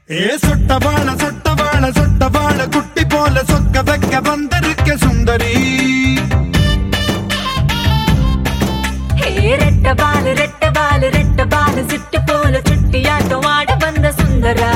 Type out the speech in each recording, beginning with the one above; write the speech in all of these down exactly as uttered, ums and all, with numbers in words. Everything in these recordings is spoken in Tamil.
ஏ சொட்டவாள சொட்டவாள சொட்டவாள குட்டி போல சொக்க வைக்க வந்திருக்க சுந்தரி. ரெட்டபாலு ரெட்டபாலு ரெட்டபாலு சிட்டு போல சுட்டியாட்டம் ஆட வந்த சுந்தரா.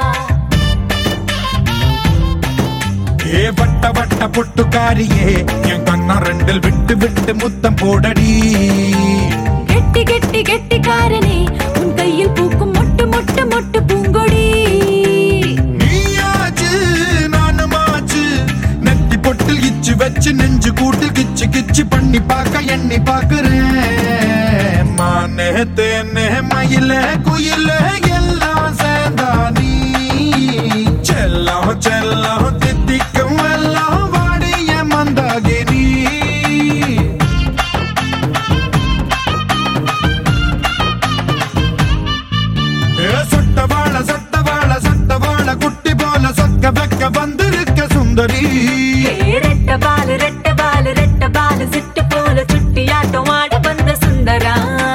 ஏ வட்ட வட்ட பொட்டுக்காரியே என் கண்ணா ரெண்டில் விட்டு விட்டு முத்தம் போடடி. கெட்டி கெட்டி கெட்டிக்காரனே உன் கையில் பூக்கும் மொட்டு மொட்டு மொட்டு பூங்கொடி. நீயாச்சு நானுமாச்சு நெத்தி பொட்டில் இச்சு வச்சு நெஞ்சு கூட்டில் கிச்சு கிச்சு பண்ணி பார்க்க எண்ணி பாக்குறேன். மானே தேனே மயில குயில எல்லாம் சேர்ந்தா நீ செல்லம் செல்லம் தித்திக்கும் எல்லாம் வாடிய மந்தாகினி. சொட்டவாள சொட்டவாள சொட்டவாள குட்டி போல சொக்க வைக்க வந்திருக்க சுந்தரி. ரெட்டபாலு ரெட்டபாலு ரெட்டபாலு சிட்டு போல சுட்டியாட்டம் ஆட வந்த சுந்தரா.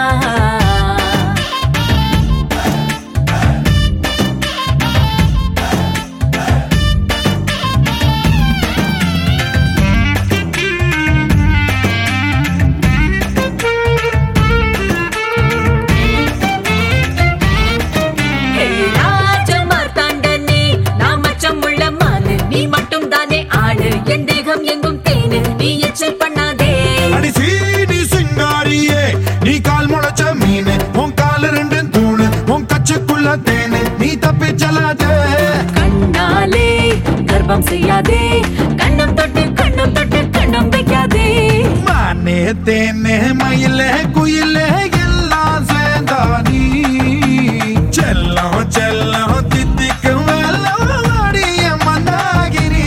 எங்கும் தேனு நீ எச்சல் பண்ணாதே. அடி சீனி சிங்காரியே நீ கால் முளைச்ச மீனு உன் கால ரெண்டு தூணு உன் கச்சுக்குள்ள தேனு நீ தப்பி செல்லாதே. கண்ணாலே கர்ப்பம் செய்யாதே கண்ணம் தொட்டு கண்ணம் தொட்டு கண்ணம் வைக்காதே. மானே தேனே மயிலே குயிலே எல்லாம் சேர்ந்தா நீ செல்லம் செல்லம் தித்திக்கும் எல்லாம் வாடிய மந்தாகினி.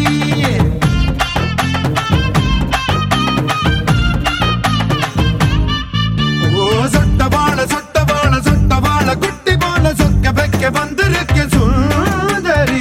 சொட்டவாள சொட்டவாள சொட்டவாள குட்டி போல சொக்க வைக்க வந்திருக்க சுந்தரி.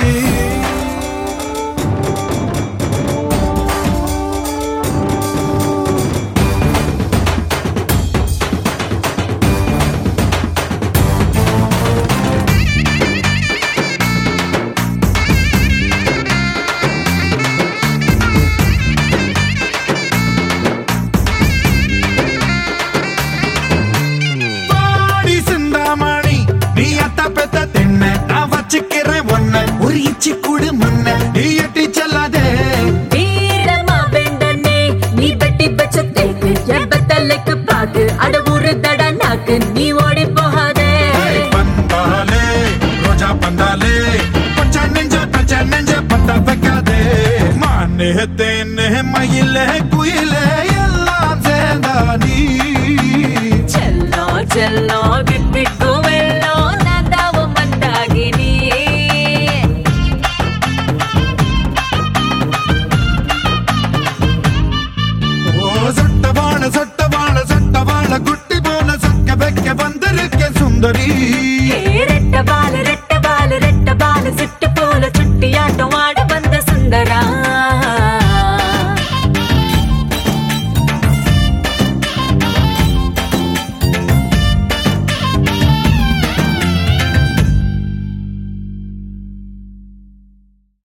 சிந்தாமணி நீ அத்த பெத்த தென்ன நான் வச்சுக்கிறேன் ஒன்ன ஒரு இச்சி கூடு முன்ன நீ எட்டி செல்லாதே. வீரமா வெண்டனே நீ வெட்டி வச்ச தேக்கு எபத்தலைக்கு பாக்கு அட ஊரு தட நாக்கு நீ ஓடி போகாதே. பந்தாலே ரோஜா பந்தாலே பச்சை நெஞ்ச பச்சை நெஞ்ச பத்த வைக்காதே. மானே தேனே மயில குயில எல்லாம் சேர்ந்தா நீ செல்லோ செல்லோ விப்பிட்டு வெள்ளோ நந்தாவு மந்தாகினி. ஓ சொட்டவாள சொட்டவாள சொட்டவாள குட்டி போல சொக்க வைக்க வந்திருக்க சுந்தரி.